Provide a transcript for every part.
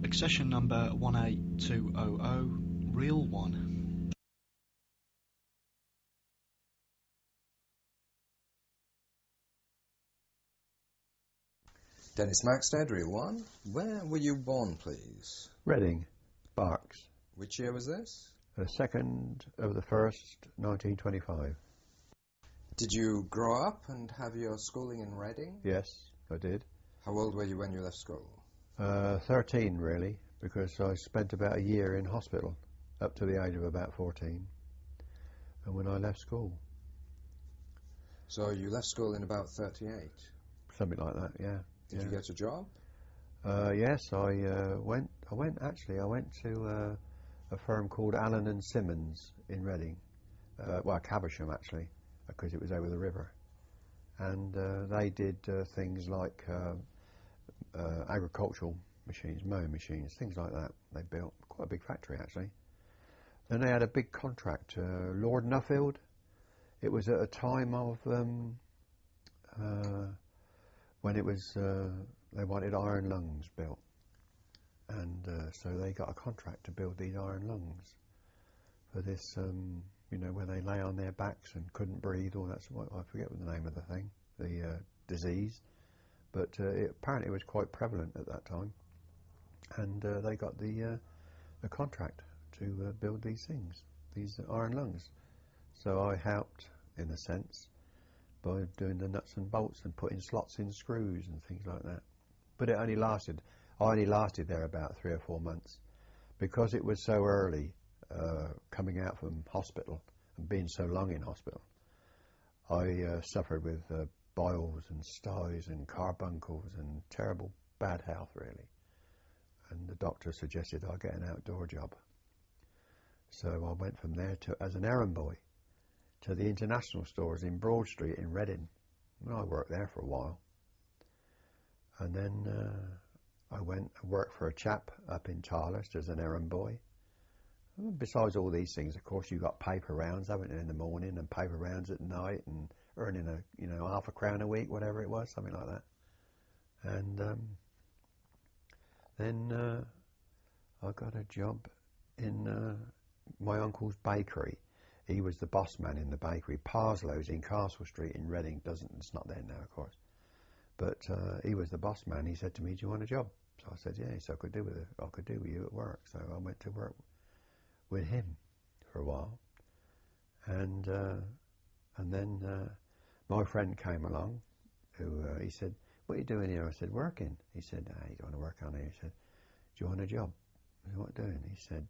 Accession number 18200, reel 1. Dennis Maxted, reel 1. Where were you born, please? Reading, Berks. Which year was this? The 2nd of the 1st, 1925. Did you grow up and have your schooling in Reading? Yes, I did. How old were you when you left school? 13 really, because I spent about a year in hospital up to the age of about 14, and when I left school. So you left school in about 38? Something like that, yeah. Did you get a job? Yes, I went to a firm called Allen and Simmons in Reading, Caversham actually, because it was over the river, and they did things like agricultural machines, mowing machines, things like that. They built quite a big factory actually. Then they had a big contract, Lord Nuffield. It was at a time of when it was they wanted iron lungs built, and so they got a contract to build these iron lungs for this, where they lay on their backs and couldn't breathe, or that's what I forget what the name of the thing, the disease. But apparently it was quite prevalent at that time, and they got the contract to build these things, these iron lungs. So I helped, in a sense, by doing the nuts and bolts and putting slots in screws and things like that. But I only lasted there about 3 or 4 months, because it was so early, coming out from hospital and being so long in hospital. I suffered with boils and styes and carbuncles and terrible bad health really, and the doctor suggested I get an outdoor job. So I went from there as an errand boy to the international stores in Broad Street in Reading. I worked there for a while, and then I went and worked for a chap up in Tarlest as an errand boy. Besides all these things, of course, you've got paper rounds, haven't you, in the morning, and paper rounds at night, and earning half a crown a week, whatever it was, something like that. And then I got a job in my uncle's bakery. He was the boss man in the bakery. Parslow's in Castle Street in Reading. It's not there now, of course. But he was the boss man. He said to me, "Do you want a job?" So I said, "Yeah." So I could do with you at work. So I went to work with him for a while, and then my friend came along, who he said, "What are you doing here?" I said, "Working." He said, "You don't want to work on here." He said, "Do you want a job?" I said, "What doing?" He said,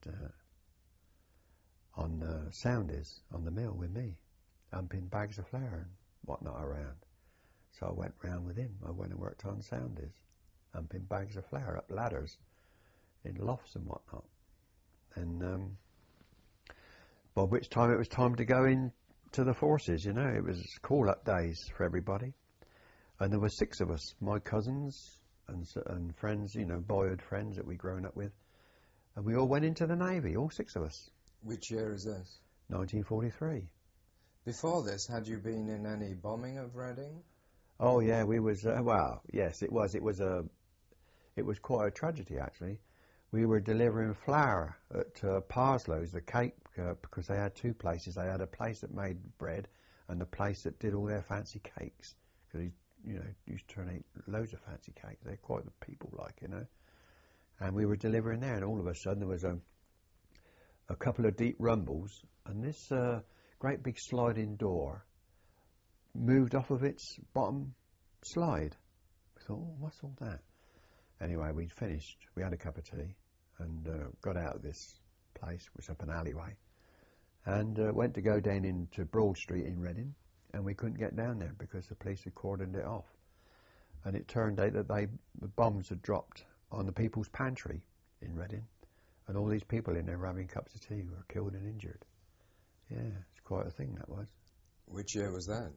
"On Soundies, on the mill with me, dumping bags of flour and whatnot around." So I went round with him. I went and worked on Soundies, dumping bags of flour up ladders in lofts and whatnot. And by which time it was time to go into the forces, It was call-up days for everybody. And there were 6 of us, my cousins and friends, boyhood friends that we'd grown up with. And we all went into the Navy, all 6 of us. Which year is this? 1943. Before this, had you been in any bombing of Reading? Oh yeah, we was, yes, it was quite a tragedy actually. We were delivering flour at Parslow's, the cake, because they had 2 places. They had a place that made bread and a place that did all their fancy cakes. Because used to turn out loads of fancy cakes. They're quite the people And we were delivering there, and all of a sudden there was a couple of deep rumbles, and this great big sliding door moved off of its bottom slide. We thought, "Oh, what's all that?" Anyway, we'd finished. We had a cup of tea and got out of this place, which was up an alleyway, and went to go down into Broad Street in Reading, and we couldn't get down there because the police had cordoned it off. And it turned out that the bombs had dropped on the people's pantry in Reading, and all these people in there were having cups of tea were killed and injured. Yeah, it's quite a thing, that was. Which year was that?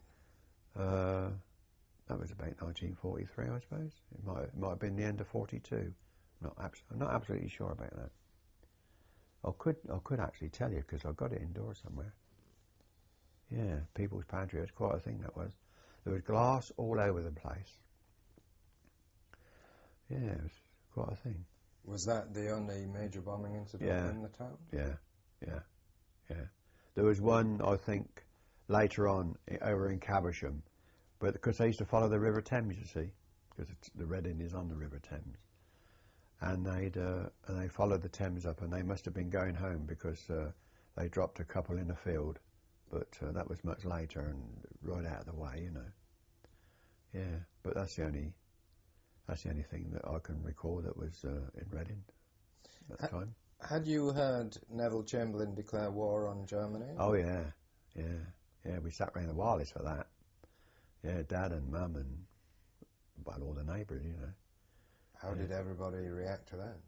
That was about 1943, I suppose. It might have been the end of 42. I'm not absolutely sure about that. I could actually tell you, because I've got it indoors somewhere. Yeah, people's pantry was quite a thing, that was. There was glass all over the place. Yeah, it was quite a thing. Was that the only major bombing incident Yeah. in the town? Yeah. There was one, I think, later on over in Caversham, but because they used to follow the River Thames, you see, because the Reading is on the River Thames, and they followed the Thames up, and they must have been going home because they dropped a couple in the field, but that was much later and right out of the way, you know. Yeah, but that's the only thing that I can recall that was in Reading at the time. Had you heard Neville Chamberlain declare war on Germany? Oh yeah. We sat round the wireless for that. Yeah, Dad and Mum and well, all the neighbours, you know. How did everybody react to that?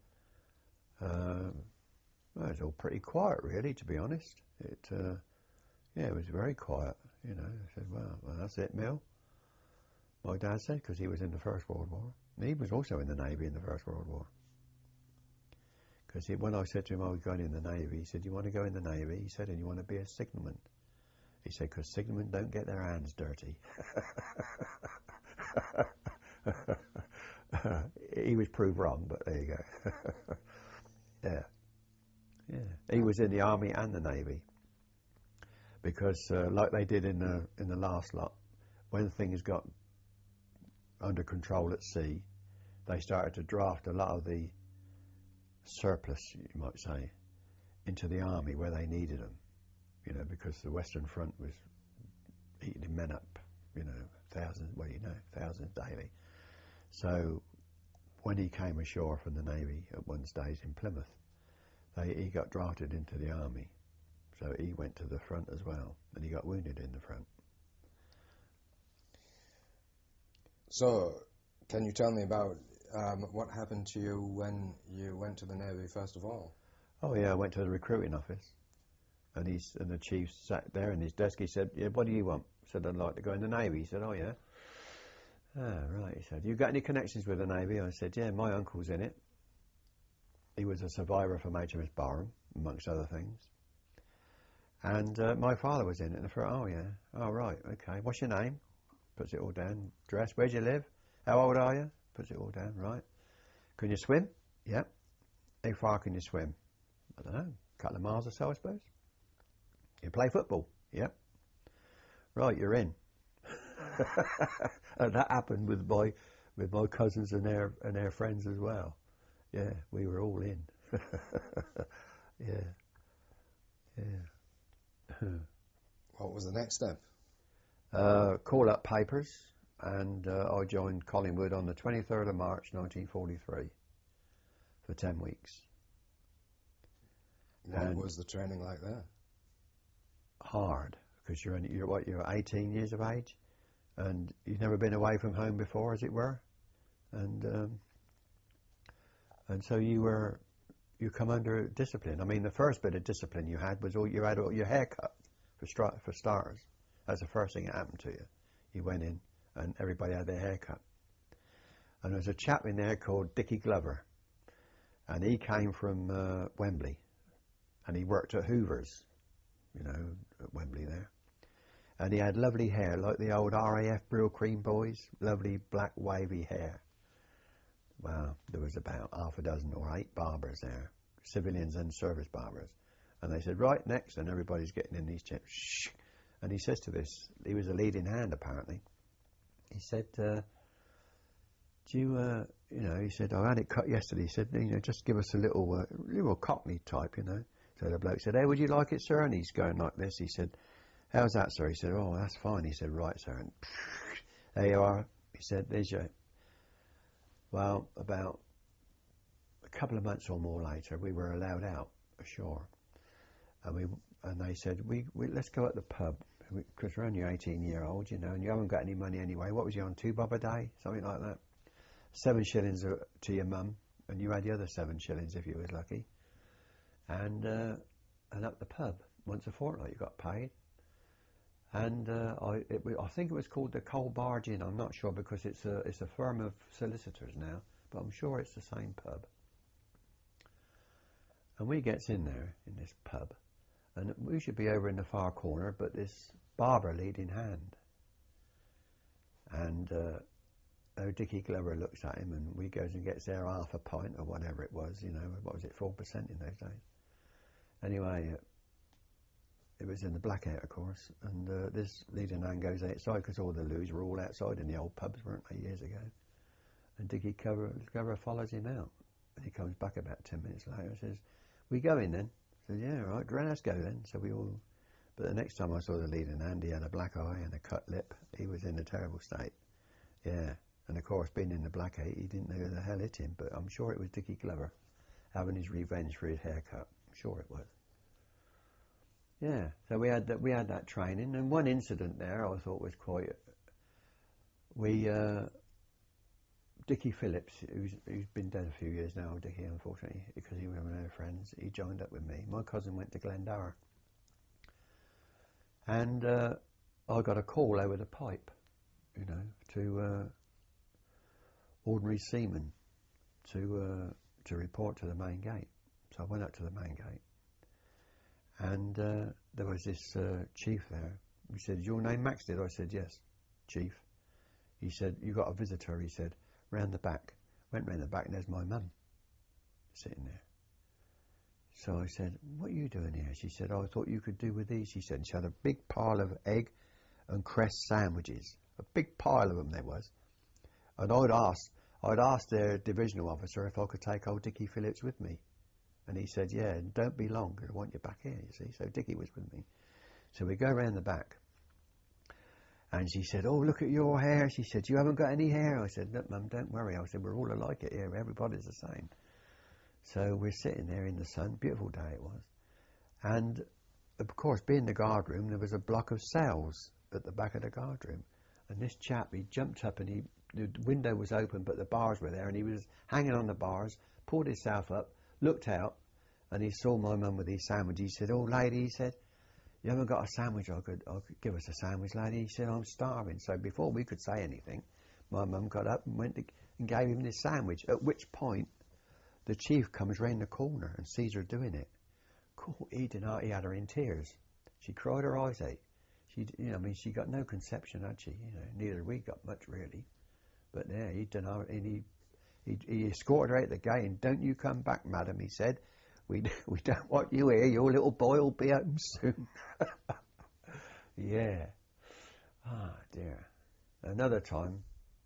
Well, it was all pretty quiet, really, to be honest. It was very quiet. You know, I said, well, that's it, Mill. My dad said, because he was in the First World War. And he was also in the Navy in the First World War. Because when I said to him I was going in the Navy, he said, you want to go in the Navy? He said, and you want to be a signalman? He said, because signalmen don't get their hands dirty. He was proved wrong, but there you go. Yeah. He was in the Army and the Navy. Because like they did in the last lot, when things got under control at sea, they started to draft a lot of the surplus, you might say, into the army where they needed them, you know, because the Western Front was eating men up, you know, thousands daily. So when he came ashore from the Navy at one stage in Plymouth, he got drafted into the army. So he went to the front as well, and he got wounded in the front. So, can you tell me about what happened to you when you went to the Navy, first of all? Oh yeah, I went to the recruiting office, and the chief sat there in his desk. He said, "Yeah, what do you want?" I said, "I'd like to go in the Navy." He said, "Oh yeah." Ah, right. He said, "You got any connections with the Navy?" I said, "Yeah, my uncle's in it. He was a survivor from HMS Barham, amongst other things. And my father was in it." And I thought, "Oh yeah, oh right, okay. What's your name?" Puts it all down. Address. Where do you live? How old are you? Puts it all down. Right. Can you swim? Yep. How far can you swim? I don't know. A couple of miles or so, I suppose. You play football? Yep. Right, you're in. And that happened with my cousins and their friends as well. Yeah, we were all in. Yeah. What was the next step? Call up papers, and I joined Collingwood on the 23rd of March 1943 for 10 weeks. What was the training like there? Hard, because you're 18 years of age, and you've never been away from home before, as it were, and so you come under discipline. I mean, the first bit of discipline you had was you had your hair cut for starters. That's the first thing that happened to you. You went in, and everybody had their hair cut. And there was a chap in there called Dickie Glover, and he came from Wembley, and he worked at Hoover's, you know, at Wembley there. And he had lovely hair, like the old RAF Brill Cream boys, lovely black wavy hair. Well, there was about half a dozen or 8 barbers there, civilians and service barbers. And they said, right, next, and everybody's getting in these chairs. Shh. And he says to this, he was a leading hand apparently. He said, do you, he said, I had it cut yesterday. He said, just give us a little Cockney type, So the bloke said, hey, would you like it, sir? And he's going like this. He said, how's that, sir? He said, oh, that's fine. He said, right, sir. And there you are. He said, there's your... Well, about a couple of months or more later, we were allowed out ashore. And they said, let's go at the pub, because we're only 18-year-olds, and you haven't got any money anyway. What was you on, £2 a day? Something like that. 7 shillings to your mum, and you had the other 7 shillings if you was lucky. And up the pub once a fortnight you got paid. And I think it was called the Coal Barge Inn. I'm not sure, because it's a firm of solicitors now, but I'm sure it's the same pub. And we gets in there in this pub, and we should be over in the far corner, but this barber leading hand, and Dickie Glover looks at him, and we goes and gets there half a pint or whatever it was, what was it, 4% in those days. Anyway, it was in the blackout, of course, and this leading man goes outside, because all the loos were all outside in the old pubs, weren't they, years ago. And Dickie Glover follows him out, and he comes back about 10 minutes later and says, "We going then?" I said, "Yeah, all right, let's go then." So we all, but the next time I saw the leading hand, he had a black eye and a cut lip. He was in a terrible state. Yeah, and of course, being in the blackout, he didn't know who the hell hit him, but I'm sure it was Dickie Glover having his revenge for his haircut. I'm sure it was. Yeah, so we had that training, and one incident there I thought was quite. Dickie Phillips, who's been dead a few years now, Dickie, unfortunately, because he was one of our friends, he joined up with me. My cousin went to Glendower, and I got a call over the pipe, to ordinary seamen to report to the main gate. So I went up to the main gate, and there was this chief there. He said, "Is your name Maxted?" I said, "Yes, Chief." He said, "You got a visitor," he said, "round the back." Went round the back, and there's my mum sitting there. So I said, "What are you doing here?" She said, "Oh, I thought you could do with these." She said, and she had a big pile of egg and cress sandwiches. A big pile of them there was. And I'd asked their divisional officer if I could take old Dickie Phillips with me. And he said, "Yeah, and don't be long, because I want you back here," you see. So Dickie was with me. So we go round the back. And she said, "Oh, look at your hair." She said, "You haven't got any hair." I said, "Look, Mum, don't worry." I said, "We're all alike here. Everybody's the same." So we're sitting there in the sun. Beautiful day it was. And, of course, being the guard room, there was a block of cells at the back of the guard room. And this chap, he jumped up, and the window was open, but the bars were there, and he was hanging on the bars, pulled himself up, looked out, and he saw my mum with his sandwich. He said, "Oh, lady," he said, "you haven't got a sandwich? I could give us a sandwich, lady." He said, "I'm starving." So before we could say anything, my mum got up and went and gave him this sandwich, at which point the chief comes round the corner and sees her doing it. Cool, he had her in tears. She cried her eyes out. She got no conception, had she? Neither we got much, really. But yeah, he escorted her out the gate, and "Don't you come back, madam," he said. We don't want you here. Your little boy will be home soon." Yeah. Ah, dear. Another time,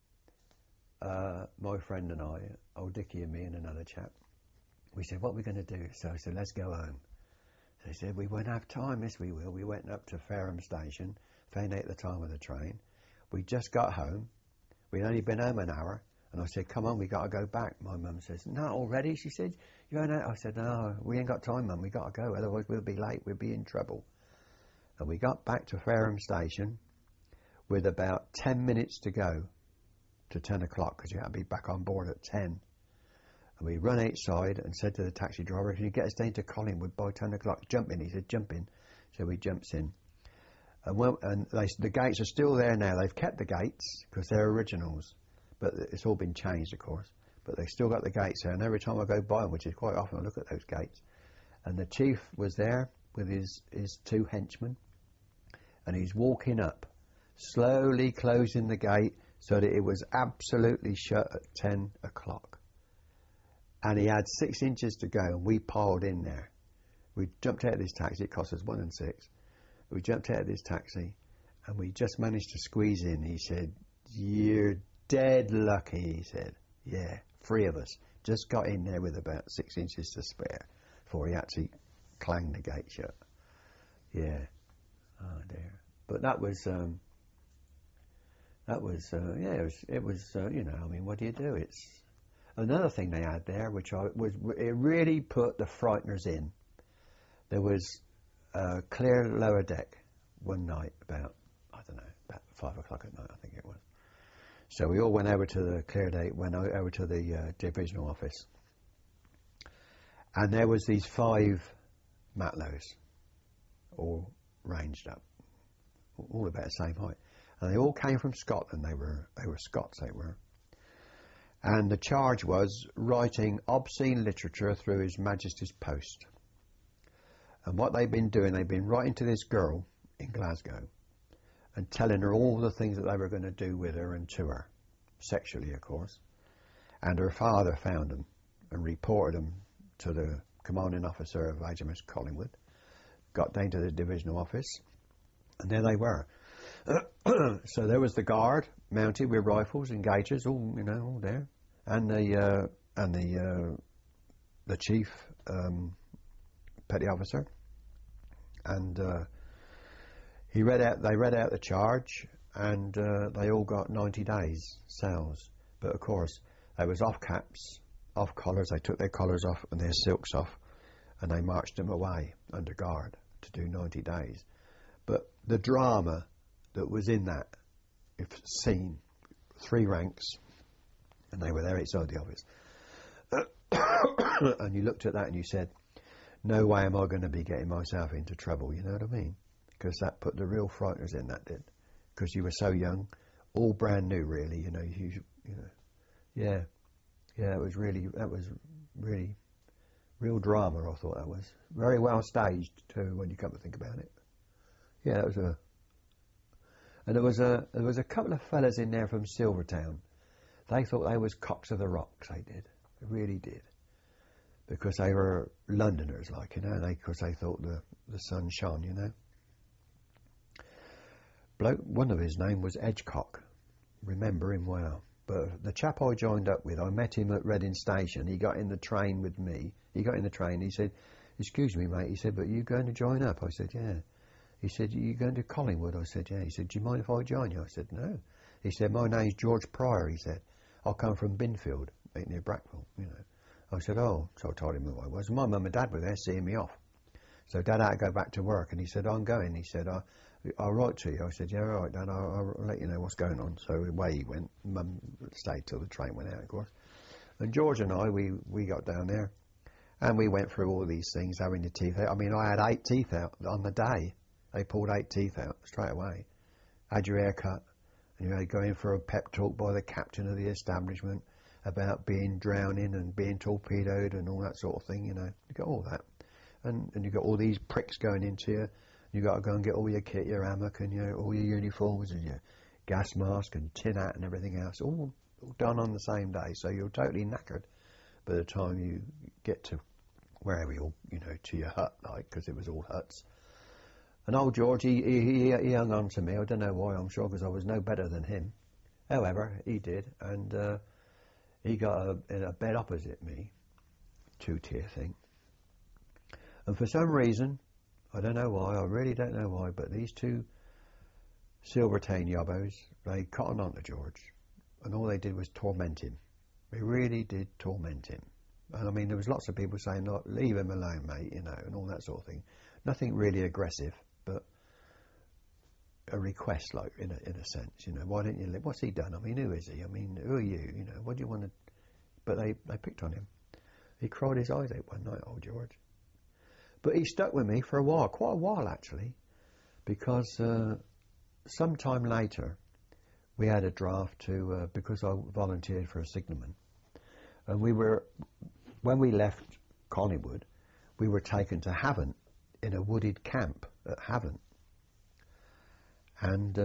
my friend and I, old Dickie and me and another chap, we said, "What are we going to do?" So I said, "Let's go home." So he said, "We won't have time." "Yes, we will." We went up to Fareham Station, found out the time of the train. We just got home. We'd only been home an hour. And I said, "Come on, we got to go back." My mum says, "Not already?" She said, "You ain't out?" I said, "No, we ain't got time, Mum. We got to go. Otherwise we'll be late. We'll be in trouble." And we got back to Fareham Station with about 10 minutes to go to 10 o'clock, because you had to be back on board at 10. And we run outside and said to the taxi driver, "Can you get us down to Collingwood by 10 o'clock? Jump in." He said, "Jump in." So we jumps in. And the gates are still there now. They've kept the gates because they're originals. But it's all been changed, of course. But they still got the gates there. And every time I go by them, which is quite often, I look at those gates. And the chief was there with his two henchmen. And he's walking up, slowly closing the gate so that it was absolutely shut at 10 o'clock. And he had 6 inches to go, and we piled in there. We jumped out of this taxi. It cost us 1 and 6. We jumped out of this taxi, and we just managed to squeeze in. He said, "You're dead lucky," he said. Yeah, 3 of us just got in there with about 6 inches to spare before he actually clanged the gate shut. Yeah. Oh dear. But that was what do you do? It's another thing they had there, which it really put the frighteners in. There was a clear lower deck one night about 5 o'clock at night, I think it was. So we all went over to the clear deck, went over to the divisional office. And there was these 5 matlows, all ranged up, all about the same height. And they all came from Scotland. They were Scots, they were. And the charge was writing obscene literature through His Majesty's post. And what they've been doing, they've been writing to this girl in Glasgow and telling her all the things that they were going to do with her and to her. sexually, of course. And her father found them and reported them to the commanding officer of HMS Collingwood. Got down to the divisional office, and there they were. So there was the guard mounted with rifles and gauges, all there, and the chief petty officer, and they read out the charge, and they all got 90 days cells. But of course, they was off caps, off collars. They took their collars off and their silks off, and they marched them away under guard to do 90 days. But the drama that was in that scene, 3 ranks, and they were there outside the office, and you looked at that and you said, no way am I going to be getting myself into trouble, you know what I mean? Because that put the real frighteners in, that did. Because you were so young, all brand new, really, that was really real drama. I thought that was very well staged too, when you come to think about it. Yeah, it was and there was a couple of fellas in there from Silvertown. They thought they was cocks of the rocks. They did, they really did, because they were Londoners, because they thought the sun shone, Bloke, one of his name was Edgecock. Remember him well. But the chap I joined up with, I met him at Reading Station. He got in the train with me. He said, excuse me, mate. He said, but you going to join up? I said, yeah. He said, you going to Collingwood? I said, yeah. He said, do you mind if I join you? I said, no. He said, my name's George Pryor. He said, I'll come from Binfield, near Brackville, I said, oh. So I told him who I was. My mum and dad were there seeing me off. So Dad had to go back to work, and he said, I'm going. He said, I'll write to you. I said, yeah, all right, Dad, I'll let you know what's going on. So away he went. Mum stayed till the train went out, of course. And George and I, we got down there, and we went through all these things, having the teeth out. I mean, I had 8 teeth out on the day. They pulled 8 teeth out straight away. Had your hair cut, and you had to go in for a pep talk by the captain of the establishment about being drowning and being torpedoed and all that sort of thing, You got all that. And you got all these pricks going into you. You got to go and get all your kit, your hammock, and all your uniforms and your gas mask and tin hat and everything else, all done on the same day. So you're totally knackered by the time you get to wherever you're, to your hut, because it was all huts. And old George, he hung on to me. I don't know why. I'm sure because I was no better than him. However, he did, and he got in a bed opposite me, 2-tier thing. And for some reason, I don't know why, I really don't know why, but these 2 Silvertown yobbos, they cottoned on to George, and all they did was torment him. They really did torment him. And I mean, there was lots of people saying, look, leave him alone, mate, and all that sort of thing. Nothing really aggressive, but a request, in a sense, why don't you live? What's he done? I mean, who is he? I mean, who are you? What do you want to... But they picked on him. He cried his eyes out one night, old George. But he stuck with me for a while, quite a while actually, because some time later we had a draft to, because I volunteered for a signalman, and when we left Collingwood, we were taken to Havant in a wooded camp at Havant, and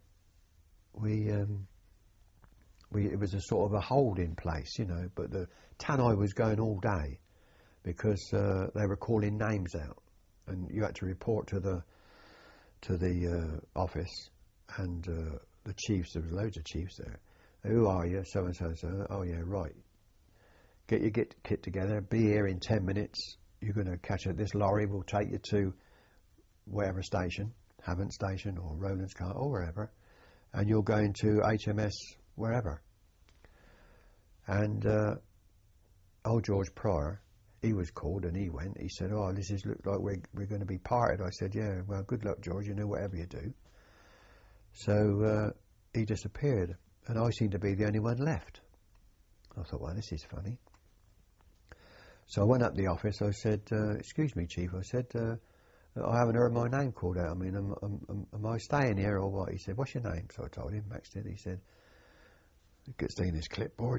it was a sort of a holding place, but the tannoy was going all day, because they were calling names out, and you had to report to the office, and the chiefs. There was loads of chiefs there. Who are you? So and so. So. Oh yeah, right. Get your kit together. Be here in 10 minutes. You're going to catch it. This lorry will take you to whatever station, Havant Station or Rowlands Car or wherever, and you're going to HMS wherever. And old George Pryor, he was called and he went. He said, oh, this looks like we're going to be parted. I said, yeah, well, good luck, George, whatever you do. So he disappeared, and I seemed to be the only one left. I thought, well, this is funny. So I went up the office. I said, excuse me, Chief. I said, I haven't heard my name called out. I mean, am I staying here or what? He said, what's your name? So I told him, Maxted. He said, it gets down his clipboard,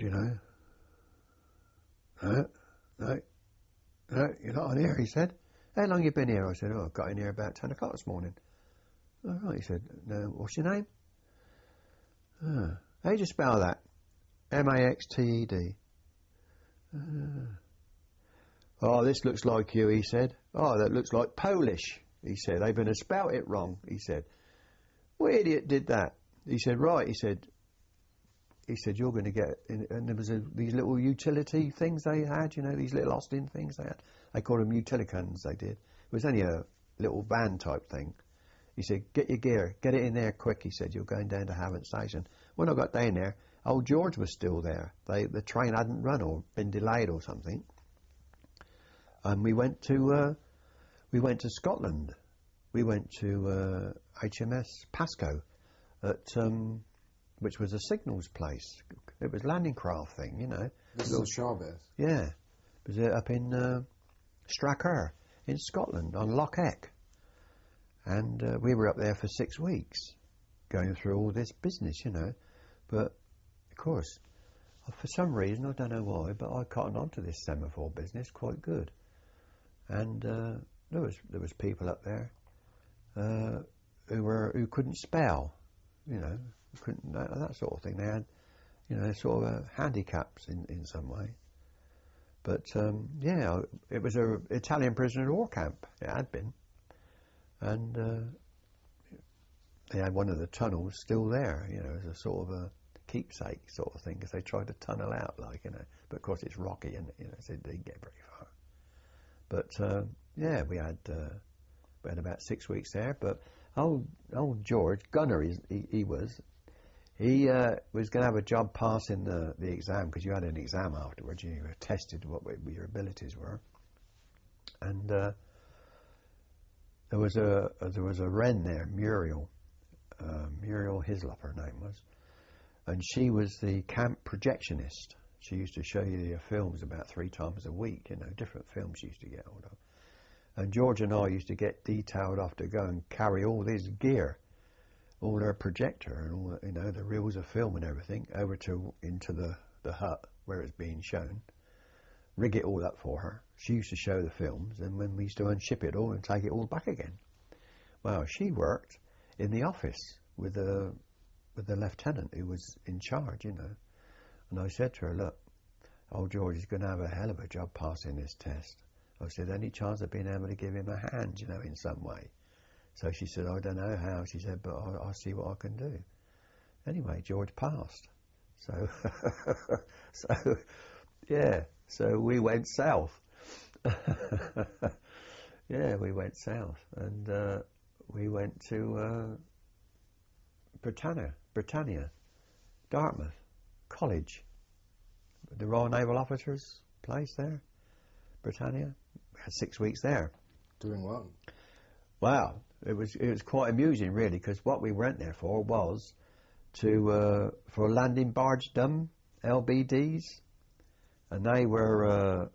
No, you're not on here, he said. How long you been here? I said, I got in here about 10 o'clock this morning. All right, he said, no, what's your name? How do you spell that? Maxted. Oh, this looks like you, he said. Oh, that looks like Polish, he said. They've been spelt it wrong, he said. What idiot did that? He said, right, he said, you're going to get, and there was these little utility things they had, you know, these little Austin things they had. They called them utilicans, they did. It was only a little van type thing. He said, get your gear, get it in there quick, he said, you're going down to Havant Station. When I got down there, old George was still there. The train hadn't run or been delayed or something. And we went to Scotland. We went to HMS Pasco, which was a signals place. It was landing craft thing, you know. This is a Sharbeth. Yeah, it was up in Stracher in Scotland on Loch Eck, and we were up there for 6 weeks, going through all this business, you know. But of course, for some reason, I don't know why, but I cottoned on to this semaphore business quite good. And there was people up there who couldn't spell, you know, couldn't that sort of thing. They had, you know, sort of handicaps in some way. But yeah, it was a Italian prisoner of war camp. It had been, and they had one of the tunnels still there, you know, as a sort of a keepsake sort of thing, because they tried to tunnel out, like, you know. But of course, it's rocky, and you know, so it didn't get very far. But yeah, we had about 6 weeks there. But old George Gunner, he was going to have a job passing the exam, because you had an exam afterwards. You were tested what your abilities were. And there was a wren there, Muriel Hislop, her name was, and she was the camp projectionist. She used to show you the films about 3 times a week, you know, different films she used to get hold of. And George and I used to get detailed off to go and carry all this gear, all her projector and all, you know, the reels of film and everything, over into the hut where it's being shown, rig it all up for her. She used to show the films, and when we used to unship it all and take it all back again. Well, she worked in the office with the lieutenant who was in charge, you know. And I said to her, look, old George is going to have a hell of a job passing this test. I said, any chance of being able to give him a hand, you know, in some way? So she said, I don't know how. She said, but I'll see what I can do. Anyway, George passed. So, yeah, so we went south. Yeah, we went south. And we went to Britannia, Dartmouth College, the Royal Naval Officers' place there, Britannia. We had 6 weeks there. Doing what? Wow, it was quite amusing, really, because what we went there for was for landing barge dumb LBDs, and they were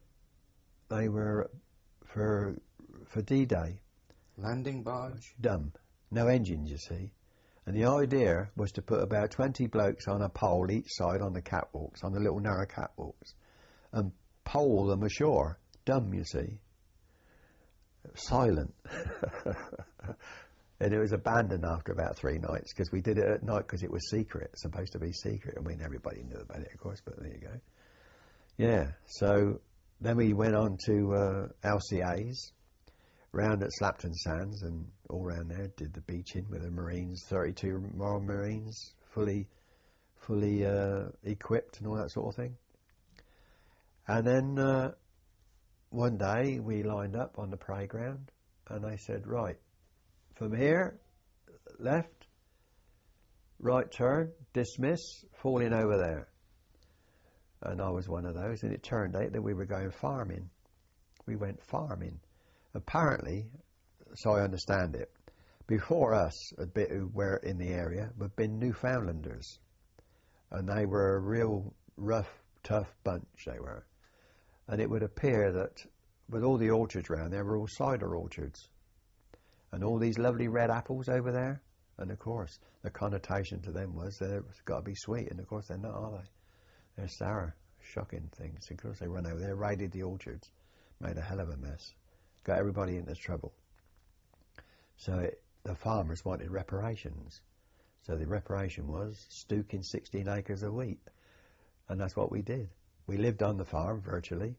for D-Day. Landing barge? Dumb, no engines, you see. And the idea was to put about 20 blokes on a pole each side on the catwalks, on the little narrow catwalks, and pole them ashore. Dumb, you see. Silent. And it was abandoned after about 3 nights, because we did it at night because it was secret. It's supposed to be secret. I mean, everybody knew about it, of course, but there you go. Yeah, so then we went on to LCAs, round at Slapton Sands and all round there, did the beaching with the Marines, 32 Royal Marines, fully equipped and all that sort of thing. And then one day we lined up on the parade ground, and they said, right, from here, left, right turn, dismiss, fall in over there. And I was one of those, and it turned out that we were going farming. We went farming. Apparently, so I understand it, before us, a bit who were in the area, had been Newfoundlanders. And they were a real rough, tough bunch, they were. And it would appear that with all the orchards around there were all cider orchards. And all these lovely red apples over there. And of course, the connotation to them was that it's got to be sweet. And of course, they're not, are they? They're sour, shocking things. Of course, they run over there, raided the orchards, made a hell of a mess. Got everybody into trouble. So the farmers wanted reparations. So the reparation was stooking 16 acres of wheat. And that's what we did. We lived on the farm virtually.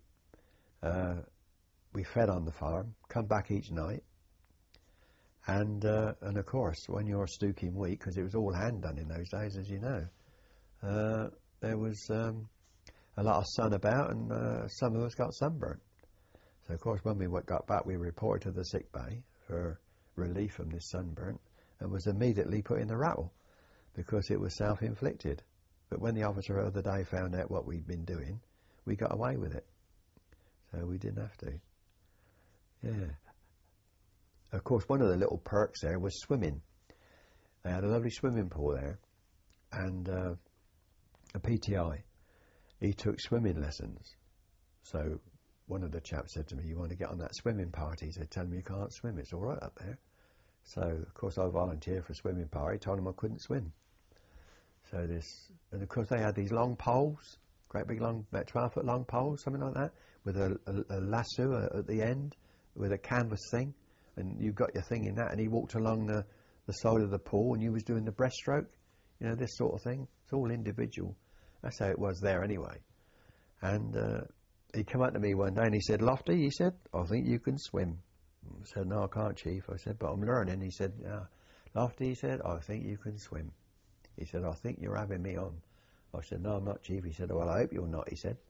We fed on the farm, come back each night. And of course, when you're stooking wheat, because it was all hand done in those days, as you know, there was a lot of sun about, and some of us got sunburnt. So, of course, when we got back, we reported to the sick bay for relief from this sunburn, and was immediately put in the rattle because it was self-inflicted. But when the officer the other day found out what we'd been doing, we got away with it. So we didn't have to. Yeah. Of course, one of the little perks there was swimming. They had a lovely swimming pool there, and a PTI. He took swimming lessons. So one of the chaps said to me, "You want to get on that swimming party?" He said, "Tell him you can't swim. It's all right up there." So, of course, I volunteered for a swimming party, told him I couldn't swim. So and of course they had these long poles, great big long, about 12-foot long poles, something like that, with a lasso at the end, with a canvas thing, and you got your thing in that, and he walked along the side of the pool, and you was doing the breaststroke, you know, this sort of thing. It's all individual. That's how it was there anyway. And he came up to me one day and he said, "Lofty," he said, "I think you can swim." I said, "No, I can't, Chief." I said, "But I'm learning." He said, "Yeah, Lofty," he said, "I think you can swim." He said, "I think you're having me on." I said, "No, I'm not, Chief." He said, "Well, I hope you're not," he said.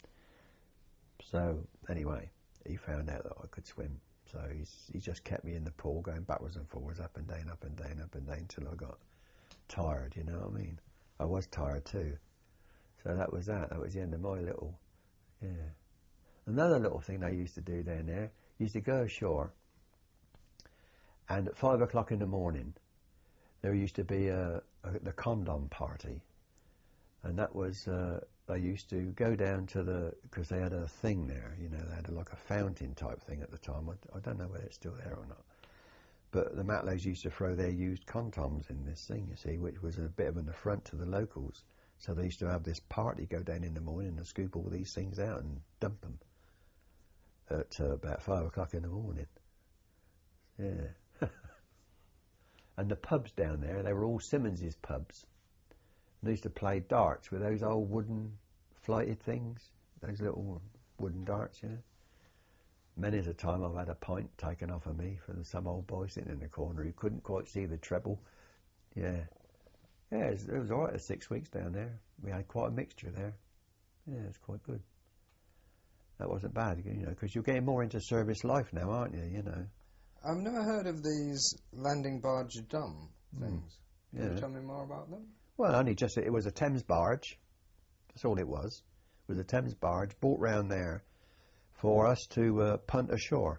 So, anyway, he found out that I could swim. So he just kept me in the pool, going backwards and forwards, up and down, up and down, up and down, until I got tired, you know what I mean? I was tired too. So that was that. That was the end of my little, yeah. Another little thing they used to do down there, used to go ashore, and at 5 o'clock in the morning, there used to be the condom party. And that was, they used to go down to because they had a thing there, you know, they had like a fountain type thing at the time. I don't know whether it's still there or not. But the Matlows used to throw their used condoms in this thing, you see, which was a bit of an affront to the locals. So they used to have this party, go down in the morning and scoop all these things out and dump them at about 5 o'clock in the morning. Yeah. And the pubs down there, they were all Simmons's pubs. They used to play darts with those old wooden flighted things, those little wooden darts, you know. Many's a time I've had a pint taken off of me from some old boy sitting in the corner who couldn't quite see the treble. Yeah. Yeah, it was all right for 6 weeks down there. We had quite a mixture there. Yeah, it was quite good. That wasn't bad, you know, because you're getting more into service life now, aren't you, you know. I've never heard of these landing barge dumb things. Can you tell me more about them? Well, it was a Thames barge. That's all it was. It was a Thames barge brought round there for us to punt ashore.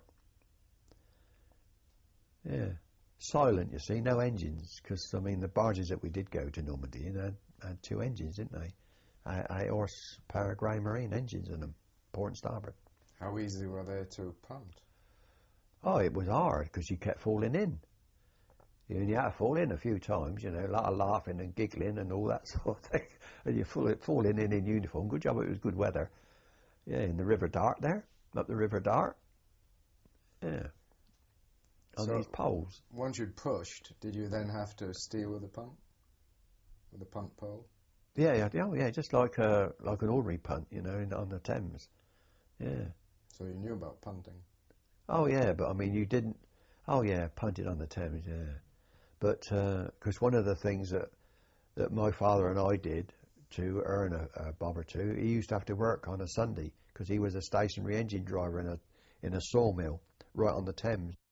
Yeah. Silent, you see, no engines, because, I mean, the barges that we did go to Normandy had 2 engines, didn't they? 8 horsepower Grey Marine engines in them, port and starboard. How easy were they to punt? Oh, it was hard, because you kept falling in. You had to fall in a few times, you know, a lot of laughing and giggling and all that sort of thing. And you falling in uniform. Good job it was good weather. Yeah, in the River Dart there, up the River Dart. Yeah. On these poles. Once you'd pushed, did you then have to steer with the punt? With the punt pole? Yeah, just like an ordinary punt, you know, on the Thames. Yeah. So you knew about punting? Oh, yeah, but I mean, you didn't... Oh, yeah, punted on the Thames, yeah. But, because one of the things that my father and I did to earn a bob or two, he used to have to work on a Sunday, because he was a stationary engine driver in a sawmill right on the Thames.